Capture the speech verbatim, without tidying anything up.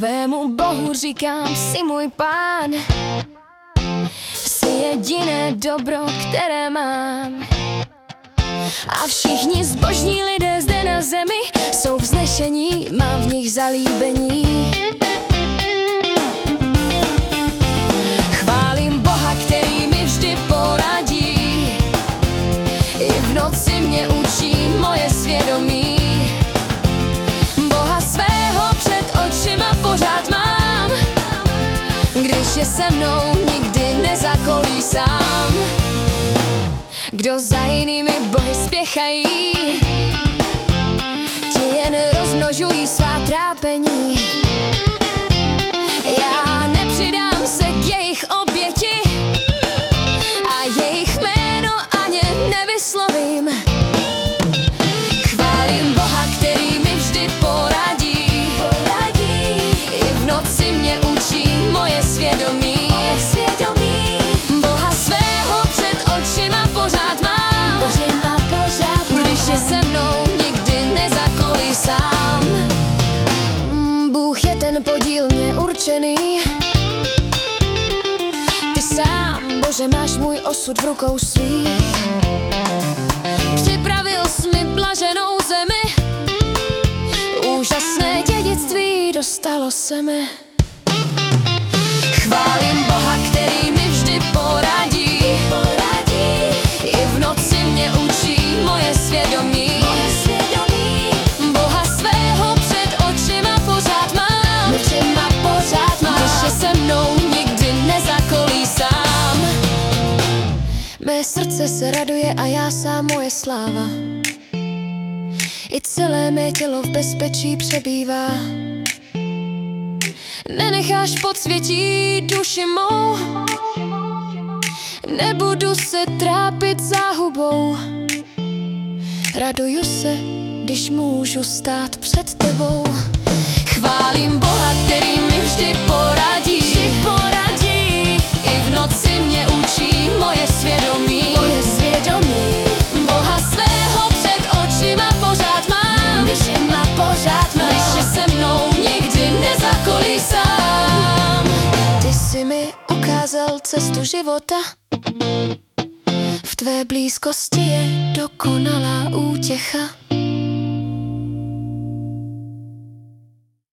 Tvému Bohu říkám, jsi můj pán, jsi jediné dobro, které mám. A všichni zbožní lidé zde na zemi jsou vznešení, mám v nich zalíbení. Chválím Boha, který mi vždy poradí, i v noci mě učí moje svědomí. Boha svého před očima pořád mám, když je se mnou, nikdy nezakolísám. Kdo za jinými bohy spěchají, ti jen rozmnožují svá trápení. Já nepřidám se k jejich oběti a jejich jméno ani nevyslovím. Chválím Boha, který mi vždy poradí, i v noci mě učí moje svědomí. Boha svého před očima pořád mám, když je se mnou, nikdy nezakolísám. Bůh je ten podíl mě určený, ty sám, Bože, máš můj osud v rukou svých. Připravil jsi mi blaženou zemi, úžasné dědictví dostalo se mi. Chválím Boha, který mi vždy poradí, i v noci mě učí moje svědomí. Boha svého před očima pořád mám, když je se mnou, nikdy nezakolísám. Mé srdce se raduje a já sám moje sláva, i celé mé tělo v bezpečí přebývá. Nenecháš podsvětí duši mou, nebudu se trápit záhubou. Raduju se, když můžu stát před tebou. Chválím Boha, který mi vždy poradí, i v noci mě učí moje svědomí. Boha svého před očima pořád mám, když je se mnou, nikdy nezakolísám. Ty jsi mi ukázal cestu života, v tvé blízkosti je dokonalá útěcha.